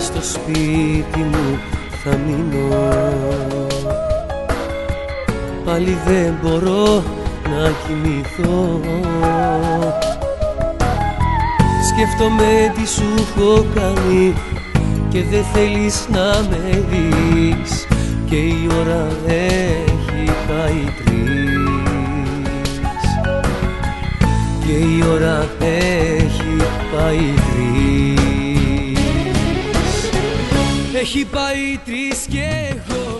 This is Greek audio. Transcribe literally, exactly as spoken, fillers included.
στο σπίτι μου θα μείνω. Πάλι δεν μπορώ να κοιμηθώ. Σκέφτομαι τι σου έχω κάνει και δεν θέλεις να με δεις, και η ώρα έχει πάει τρεις, και η ώρα έχει πάει τρεις. Έχει πάει τρεις και εγώ